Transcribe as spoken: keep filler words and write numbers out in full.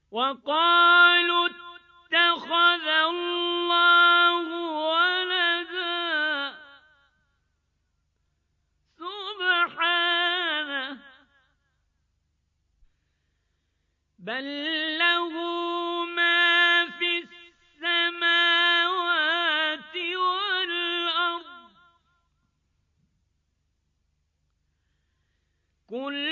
وقالوا اتخذ الله ولدا سبحانه بل له ما في السماوات والأرض كل